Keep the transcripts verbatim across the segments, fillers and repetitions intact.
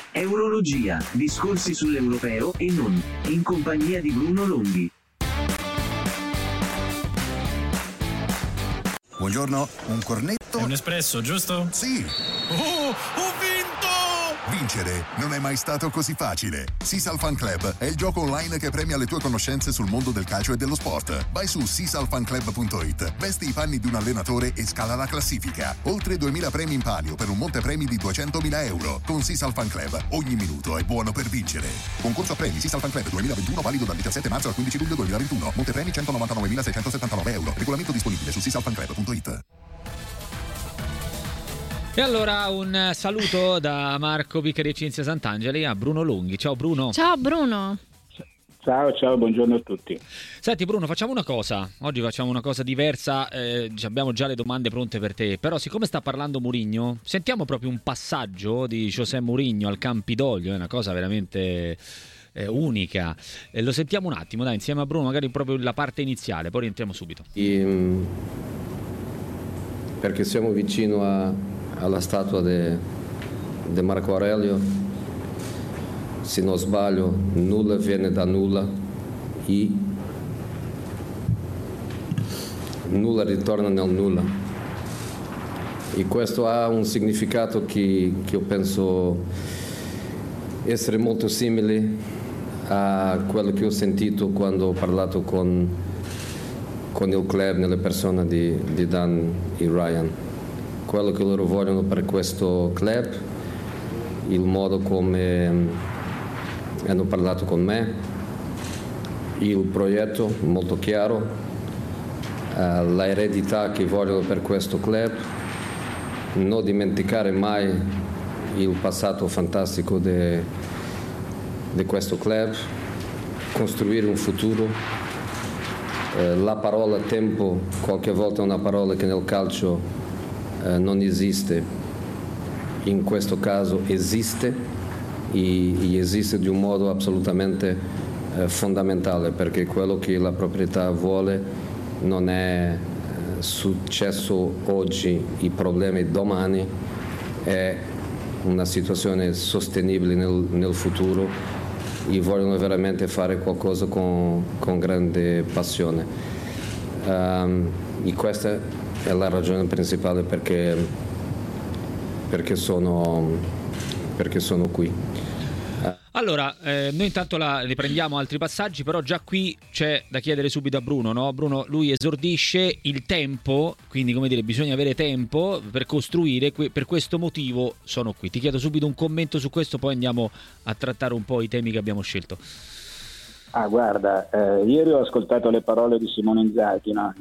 Eurologia, discorsi sull'europeo e non, in compagnia di Bruno Longhi. Buongiorno, un cornetto? È un espresso, giusto? Sì. Oh, ho vinto! Vincere non è mai stato così facile. Sisal Fan Club è il gioco online che premia le tue conoscenze sul mondo del calcio e dello sport. Vai su sisalfanclub punto it, vesti i panni di un allenatore e scala la classifica. Oltre duemila premi in palio per un montepremi di duecentomila euro. Con Sisal Fan Club ogni minuto è buono per vincere. Concorso a premi Sisal Fan Club duemilaventuno, valido dal diciassette marzo al quindici luglio duemilaventuno. Montepremi centonovantanovemilaseicentosettantanove euro. Regolamento disponibile su sisalfanclub punto it. E allora un saluto da Marco Vicari e Cinzia Sant'Angeli a Bruno Longhi. Ciao Bruno. Ciao Bruno. Ciao, ciao, buongiorno a tutti. Senti Bruno, facciamo una cosa. Oggi facciamo una cosa diversa. Eh, abbiamo già le domande pronte per te. Però siccome sta parlando Mourinho, sentiamo proprio un passaggio di José Mourinho al Campidoglio. È una cosa veramente eh, unica. Eh, lo sentiamo un attimo, dai, insieme a Bruno, magari proprio la parte iniziale. Poi rientriamo subito. E, perché siamo vicino a alla statua di Marco Aurelio, se non sbaglio, nulla viene da nulla e nulla ritorna nel nulla. E questo ha un significato che, che io penso essere molto simile a quello che ho sentito quando ho parlato con, con il club, nelle persone di, di Dan e Ryan. Quello che loro vogliono per questo club, il modo come hanno parlato con me, il progetto molto chiaro, la eredità che vogliono per questo club, non dimenticare mai il passato fantastico di questo club, costruire un futuro. La parola tempo qualche volta è una parola che nel calcio Eh, non esiste, in questo caso esiste e, e esiste di un modo assolutamente eh, fondamentale, perché quello che la proprietà vuole non è eh, successo oggi, i problemi domani, è una situazione sostenibile nel, nel futuro e vogliono veramente fare qualcosa con, con grande passione. Um, e questa è la ragione principale perché, perché, sono, perché sono qui. Allora, eh, noi intanto la, riprendiamo altri passaggi, però già qui c'è da chiedere subito a Bruno, no? Bruno, lui esordisce il tempo, quindi come dire, bisogna avere tempo per costruire, per questo motivo sono qui. Ti chiedo subito un commento su questo, poi andiamo a trattare un po' i temi che abbiamo scelto. Ah, guarda, eh, ieri ho ascoltato le parole di Simone Inzaghi, no?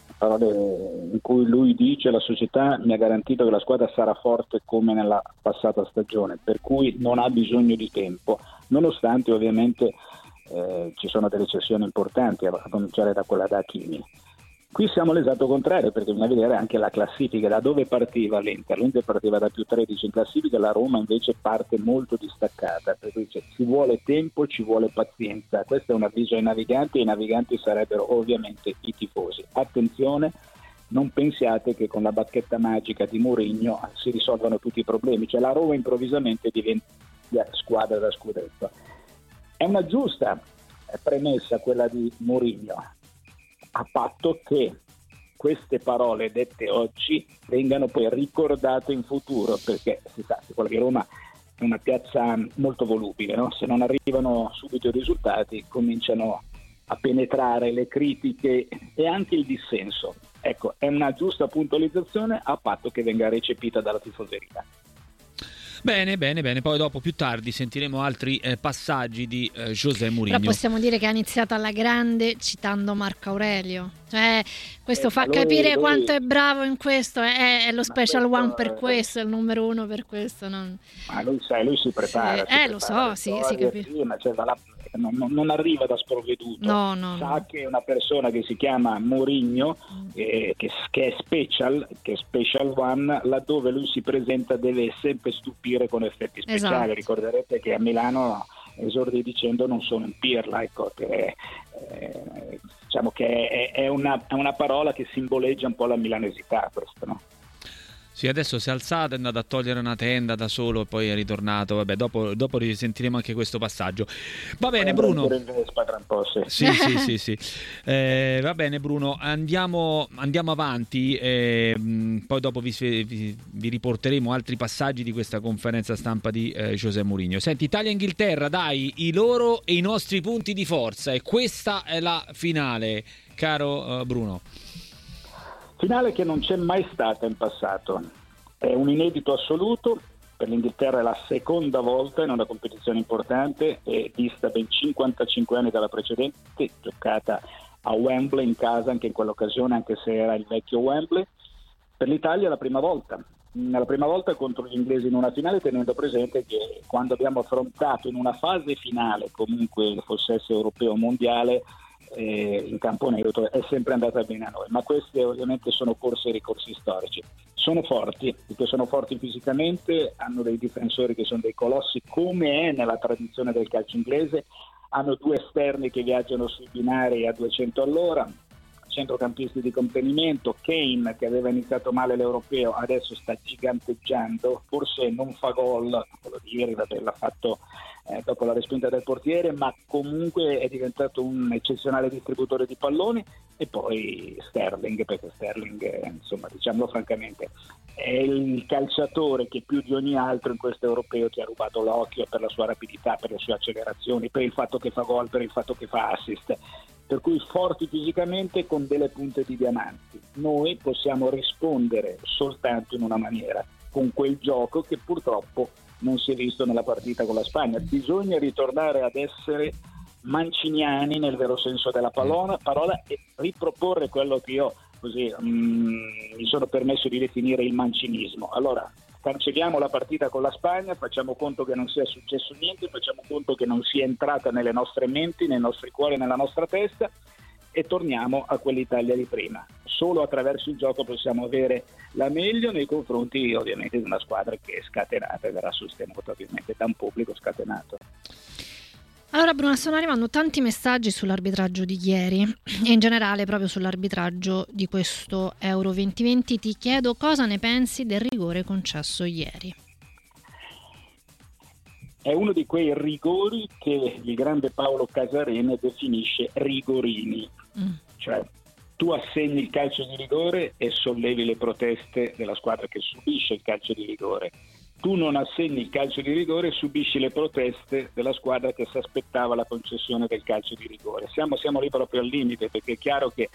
Parole in cui lui dice: la società mi ha garantito che la squadra sarà forte come nella passata stagione, per cui non ha bisogno di tempo, nonostante ovviamente eh, ci sono delle cessioni importanti, a cominciare da quella da Hakimi. Qui siamo all'esatto contrario, perché bisogna vedere anche la classifica, da dove partiva l'Inter. L'Inter partiva da più tredici in classifica, la Roma invece parte molto distaccata, per cui cioè, ci vuole tempo, ci vuole pazienza. Questo è un avviso ai naviganti, e i naviganti sarebbero ovviamente i tifosi. Attenzione, non pensiate che con la bacchetta magica di Mourinho si risolvano tutti i problemi, cioè la Roma improvvisamente diventa squadra da scudetto. È una giusta premessa quella di Mourinho, a patto che queste parole dette oggi vengano poi ricordate in futuro, perché si sa che quella di Roma è una piazza molto volubile, no? Se non arrivano subito i risultati cominciano a penetrare le critiche e anche il dissenso. Ecco, è una giusta puntualizzazione a patto che venga recepita dalla tifoseria. Bene, bene, bene. Poi dopo, più tardi, sentiremo altri eh, passaggi di eh, José Mourinho. Però possiamo dire che ha iniziato alla grande citando Marco Aurelio. Cioè, questo eh, fa lui, capire lui... quanto è bravo in questo. È, è lo special questo, one per questo, è il numero uno per questo. Non... Ma lui, sai, lui si prepara. Sì. Si Eh, prepara lo so, sì, si capisce. Prima, cioè, la... non, non arriva da sprovveduto. No, no, Sa no. che è una persona che si chiama Mourinho, eh, che, che è special, che è special one, laddove lui si presenta deve sempre stupire con effetti speciali. Esatto. Ricorderete che a Milano esordì dicendo non sono un pirla, ecco, che eh, diciamo che è, è, una, è una parola che simboleggia un po' la milanesità, questo, no? Sì, adesso si è alzato, è andato a togliere una tenda da solo e poi è ritornato. Vabbè, dopo, dopo risentiremo anche questo passaggio. Va bene, Bruno. Sì, sì, sì, sì. Eh, va bene, Bruno. Andiamo, andiamo avanti. Eh, poi dopo vi, vi, vi riporteremo altri passaggi di questa conferenza stampa di eh, José Mourinho. Senti, Italia-Inghilterra, dai, i loro e i nostri punti di forza. E questa è la finale, caro uh, Bruno. Finale che non c'è mai stata in passato, è un inedito assoluto. Per l'Inghilterra è la seconda volta in una competizione importante, è dista ben cinquantacinque anni dalla precedente, giocata a Wembley in casa anche in quell'occasione, anche se era il vecchio Wembley. Per l'Italia è la prima volta, la prima volta contro gli inglesi in una finale, tenendo presente che quando abbiamo affrontato in una fase finale, comunque fosse esso europeo o mondiale, Eh, in campo neutro, è sempre andata bene a noi, ma queste ovviamente sono corse e ricorsi storici. Sono forti, perché sono forti fisicamente, hanno dei difensori che sono dei colossi, come è nella tradizione del calcio inglese, hanno due esterni che viaggiano sui binari a duecento all'ora, centrocampisti di contenimento. Kane, che aveva iniziato male l'europeo, adesso sta giganteggiando, forse non fa gol, quello di ieri vabbè, l'ha fatto eh, dopo la respinta del portiere, ma comunque è diventato un eccezionale distributore di palloni. E poi Sterling, perché Sterling eh, insomma, diciamolo francamente, è il calciatore che più di ogni altro in questo europeo ti ha rubato l'occhio per la sua rapidità, per le sue accelerazioni, per il fatto che fa gol, per il fatto che fa assist. Per cui forti fisicamente con delle punte di diamanti. Noi possiamo rispondere soltanto in una maniera, con quel gioco che purtroppo non si è visto nella partita con la Spagna. Bisogna ritornare ad essere manciniani nel vero senso della parola, parola e riproporre quello che io così mm, mi sono permesso di definire il mancinismo. Allora, cancelliamo la partita con la Spagna, facciamo conto che non sia successo niente, facciamo conto che non sia entrata nelle nostre menti, nei nostri cuori, nella nostra testa, e torniamo a quell'Italia di prima. Solo attraverso il gioco possiamo avere la meglio nei confronti ovviamente di una squadra che è scatenata e verrà sostenuta ovviamente da un pubblico scatenato. Allora Bruno, stanno arrivando tanti messaggi sull'arbitraggio di ieri e in generale proprio sull'arbitraggio di questo Euro duemilaventi. Ti chiedo cosa ne pensi del rigore concesso ieri. È uno di quei rigori che il grande Paolo Casarene definisce rigorini, mm. cioè tu assegni il calcio di rigore e sollevi le proteste della squadra che subisce il calcio di rigore. Tu non assegni il calcio di rigore e subisci le proteste della squadra che si aspettava la concessione del calcio di rigore. Siamo, siamo lì proprio al limite, perché è chiaro che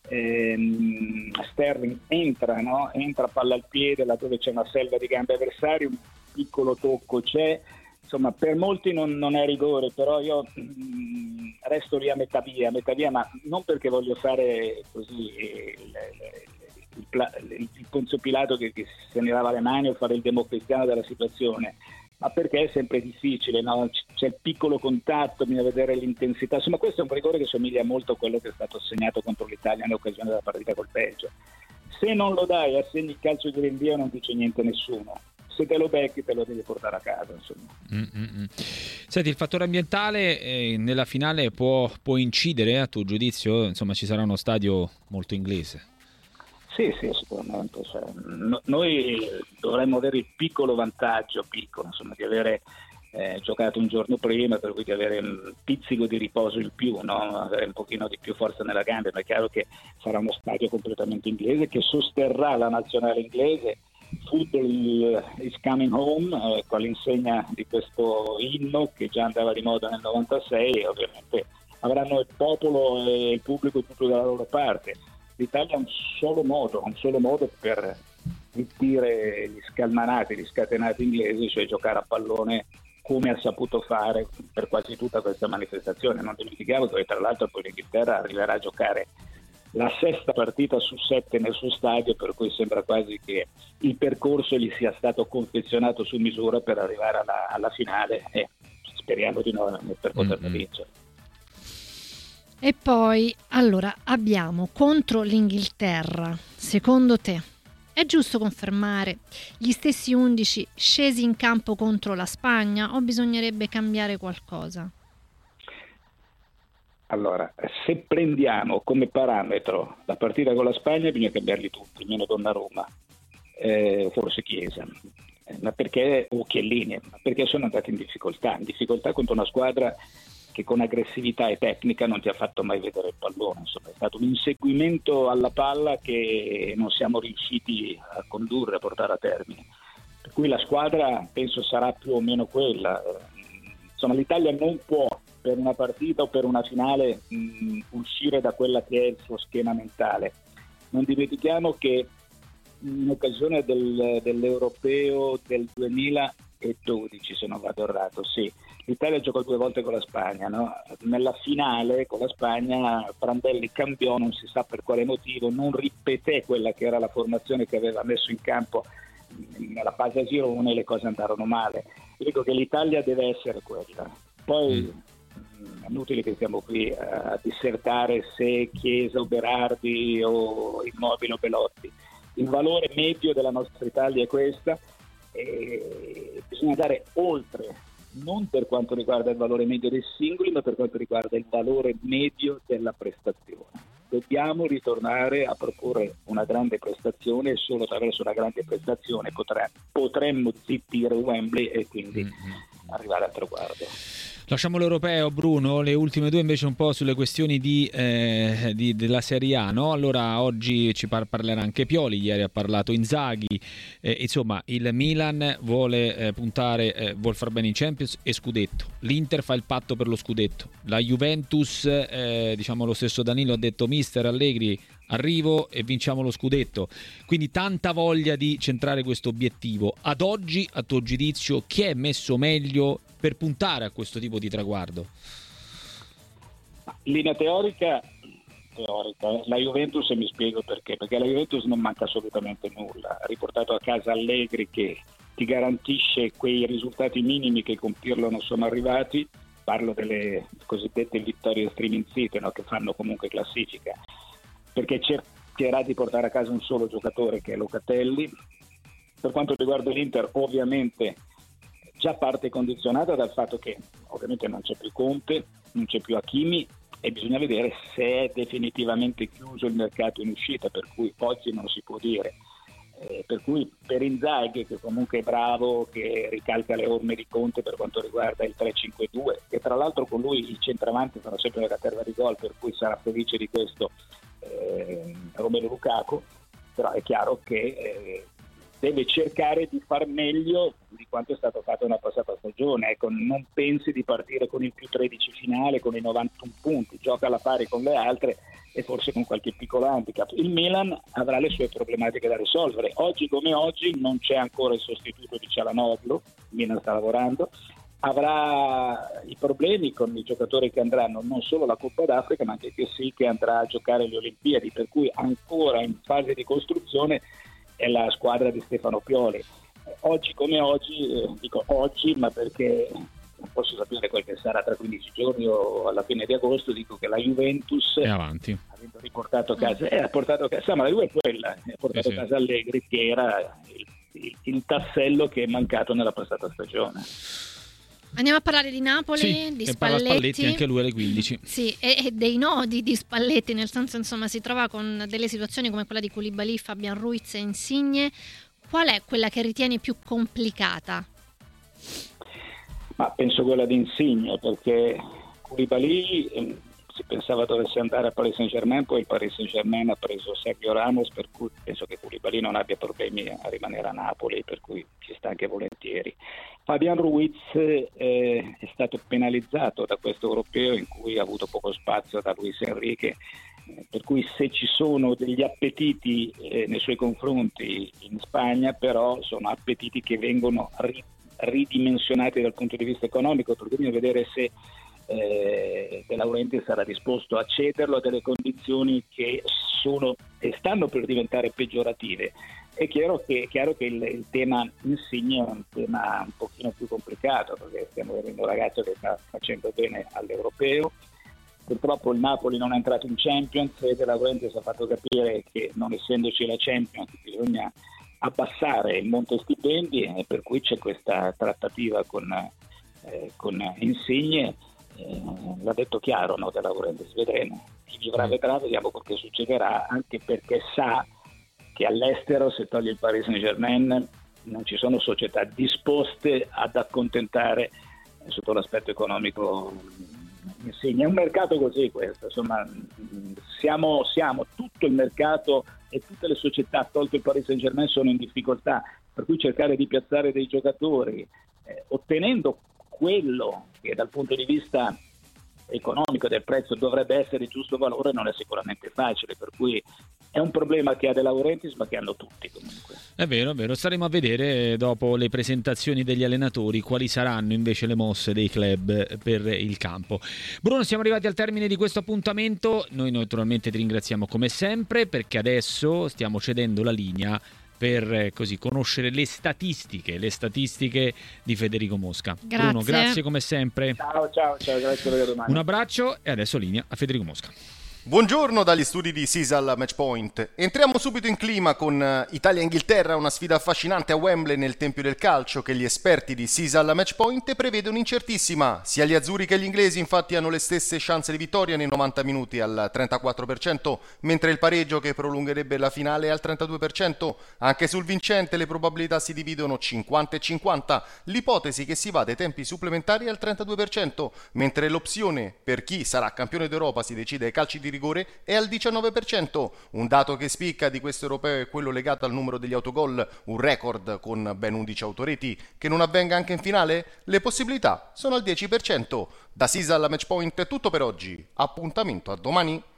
ehm, Sterling entra, no? entra palla al piede laddove c'è una selva di gambe avversari, un piccolo tocco c'è, insomma per molti non, non è rigore, però io mh, resto lì a metà via, a metà via, ma non perché voglio fare così eh, le, le, il, il, il Ponzio Pilato che, che se ne lava le mani o fare il democristiano della situazione, ma perché è sempre difficile, no? C'è il piccolo contatto, bisogna vedere l'intensità, insomma questo è un rigore che somiglia molto a quello che è stato assegnato contro l'Italia in occasione della partita col Belgio. Se non lo dai, assegni il calcio di rinvio, non dice niente nessuno. Se te lo becchi te lo devi portare a casa, insomma. Mm-mm. Senti, il fattore ambientale eh, nella finale può, può incidere a tuo giudizio? Insomma, ci sarà uno stadio molto inglese. Sì, sì, sicuramente. Cioè, no, noi dovremmo avere il piccolo vantaggio, piccolo, insomma, di avere eh, giocato un giorno prima, per cui di avere un pizzico di riposo in più, no? Avere un pochino di più forza nella gamba, ma è chiaro che sarà uno stadio completamente inglese che sosterrà la nazionale inglese. Football is coming home, eh, all'insegna di questo inno che già andava di moda nel novantasei, e ovviamente avranno il popolo e il pubblico tutto dalla loro parte. L'Italia ha un solo modo, un solo modo per zittire gli scalmanati, gli scatenati inglesi, cioè giocare a pallone come ha saputo fare per quasi tutta questa manifestazione. Non dimentichiamo che tra l'altro poi l'Inghilterra arriverà a giocare la sesta partita su sette nel suo stadio, per cui sembra quasi che il percorso gli sia stato confezionato su misura per arrivare alla, alla finale, e speriamo di no per poterla mm-hmm. vincere. E poi, allora, abbiamo contro l'Inghilterra, secondo te è giusto confermare gli stessi undici scesi in campo contro la Spagna o bisognerebbe cambiare qualcosa? Allora, se prendiamo come parametro la partita con la Spagna, bisogna cambiarli tutti, meno Donnarumma. eh, forse Chiesa, ma perché, o Chiellini, ma perché sono andati in difficoltà, in difficoltà contro una squadra che con aggressività e tecnica non ti ha fatto mai vedere il pallone. Insomma, è stato un inseguimento alla palla che non siamo riusciti a condurre, a portare a termine. Per cui la squadra penso sarà più o meno quella. Insomma, l'Italia non può per una partita o per una finale mh, uscire da quella che è il suo schema mentale. Non dimentichiamo che in occasione del, dell'Europeo del duemiladodici, se non vado errato, sì, l'Italia giocò due volte con la Spagna, no? Nella finale con la Spagna Prandelli cambiò, non si sa per quale motivo, non ripeté quella che era la formazione che aveva messo in campo nella fase a girone, e le cose andarono male. Io dico che l'Italia deve essere quella. Poi mm. è inutile che stiamo qui a dissertare se Chiesa o Berardi o Immobile o Belotti. Il valore medio della nostra Italia è questa, e bisogna andare oltre, non per quanto riguarda il valore medio dei singoli, ma per quanto riguarda il valore medio della prestazione. Dobbiamo ritornare a proporre una grande prestazione, e solo attraverso una grande prestazione potre, potremmo zittire Wembley e quindi mm-hmm. arrivare al traguardo. Lasciamo l'europeo, Bruno, le ultime due invece un po' sulle questioni di, eh, di, della Serie A, no? Allora oggi ci par- parlerà anche Pioli, ieri ha parlato Inzaghi, eh, insomma il Milan vuole eh, puntare, eh, vuol far bene in Champions e scudetto, l'Inter fa il patto per lo scudetto, la Juventus, eh, diciamo lo stesso Danilo ha detto mister Allegri, arrivo e vinciamo lo scudetto, quindi tanta voglia di centrare questo obiettivo. Ad oggi, a tuo giudizio, chi è messo meglio per puntare a questo tipo di traguardo? In linea teorica, teorica, la Juventus, e mi spiego perché, perché la Juventus non manca assolutamente nulla, ha riportato a casa Allegri che ti garantisce quei risultati minimi che con Pirlo non sono arrivati, parlo delle cosiddette vittorie striminzite, no, che fanno comunque classifica, perché cercherà di portare a casa un solo giocatore che è Locatelli. Per quanto riguarda l'Inter, ovviamente già parte condizionata dal fatto che ovviamente non c'è più Conte, non c'è più Hakimi, e bisogna vedere se è definitivamente chiuso il mercato in uscita, per cui oggi non si può dire. Eh, per cui per Inzaghi, che comunque è bravo, che ricalca le orme di Conte per quanto riguarda il tre cinque due, e tra l'altro con lui il centravanti sarà sempre la caterva di gol, per cui sarà felice di questo eh, Romelu Lukaku, però è chiaro che eh, deve cercare di far meglio di quanto è stato fatto nella passata stagione. Ecco, non pensi di partire con il più tredici finale, con i novantuno punti, gioca alla pari con le altre e forse con qualche piccolo handicap. Il Milan avrà le sue problematiche da risolvere. Oggi come oggi non c'è ancora il sostituto di Cialanoglu, il Milan sta lavorando, avrà i problemi con i giocatori che andranno non solo alla Coppa d'Africa, ma anche che sì che andrà a giocare le Olimpiadi, per cui ancora in fase di costruzione è la squadra di Stefano Pioli. Oggi come oggi, eh, dico oggi, ma perché non posso sapere quel che sarà tra quindici giorni o alla fine di agosto, dico che la Juventus è avanti, avendo riportato a casa, eh, ha portato a casa, ma la Juve è quella, ha portato eh sì. a casa Allegri, che era il, il, il tassello che è mancato nella passata stagione. Andiamo a parlare di Napoli, sì, di e Spalletti. Spalletti anche lui alle quindici. Sì, e, e dei nodi di Spalletti, nel senso, insomma, si trova con delle situazioni come quella di Koulibaly, Fabian Ruiz e Insigne. Qual è quella che ritieni più complicata? Ma penso quella di Insigne, perché Koulibaly eh, si pensava dovesse andare a Paris Saint-Germain, poi il Paris Saint-Germain ha preso Sergio Ramos, per cui penso che Koulibaly non abbia problemi a rimanere a Napoli, per cui ci sta anche volentieri. Fabian Ruiz eh, è stato penalizzato da questo europeo in cui ha avuto poco spazio da Luis Enrique, eh, per cui se ci sono degli appetiti eh, nei suoi confronti in Spagna, però sono appetiti che vengono ri- ridimensionati dal punto di vista economico, per cui bisogna vedere se eh, De Laurentiis sarà disposto a cederlo a delle condizioni che sono e stanno per diventare peggiorative. È chiaro che, è chiaro che il, il tema Insigne è un tema un pochino più complicato, perché stiamo vedendo un ragazzo che sta facendo bene all'europeo. Purtroppo il Napoli non è entrato in Champions e De Laurentiis ha fatto capire che non essendoci la Champions bisogna abbassare il monte stipendi, e per cui c'è questa trattativa con, eh, con Insigne. Eh, l'ha detto chiaro, no, De Laurentiis, vedremo. Chi vivrà vedrà, vediamo quel che succederà, anche perché sa che all'estero, se togli il Paris Saint-Germain, non ci sono società disposte ad accontentare sotto l'aspetto economico. Insegna. È un mercato così questo, insomma siamo, siamo tutto il mercato e tutte le società, tolto il Paris Saint-Germain, sono in difficoltà, per cui cercare di piazzare dei giocatori eh, ottenendo quello che dal punto di vista economico del prezzo dovrebbe essere il giusto valore non è sicuramente facile, per cui è un problema che ha De Laurentiis ma che hanno tutti comunque. È vero, è vero, staremo a vedere dopo le presentazioni degli allenatori quali saranno invece le mosse dei club per il campo. Bruno, siamo arrivati al termine di questo appuntamento, noi naturalmente ti ringraziamo come sempre perché adesso stiamo cedendo la linea per così conoscere le statistiche, le statistiche di Federico Mosca. Grazie. Bruno, grazie come sempre. Ciao, ciao, ciao, grazie per la domanda. Un abbraccio e adesso linea a Federico Mosca. Buongiorno dagli studi di Sisal Matchpoint. Entriamo subito in clima con Italia-Inghilterra, una sfida affascinante a Wembley nel Tempio del Calcio che gli esperti di Sisal Matchpoint prevedono incertissima. Sia gli azzurri che gli inglesi infatti hanno le stesse chance di vittoria nei novanta minuti al trentaquattro per cento, mentre il pareggio che prolungherebbe la finale è al trentadue per cento. Anche sul vincente le probabilità si dividono cinquanta e cinquanta, l'ipotesi che si va dai tempi supplementari al trentadue per cento, mentre l'opzione per chi sarà campione d'Europa si decide ai calci di rigore è al diciannove per cento. Un dato che spicca di questo europeo è quello legato al numero degli autogol, un record con ben undici autoreti. Che non avvenga anche in finale? Le possibilità sono al dieci per cento. Da Sisal Matchpoint è tutto per oggi. Appuntamento a domani.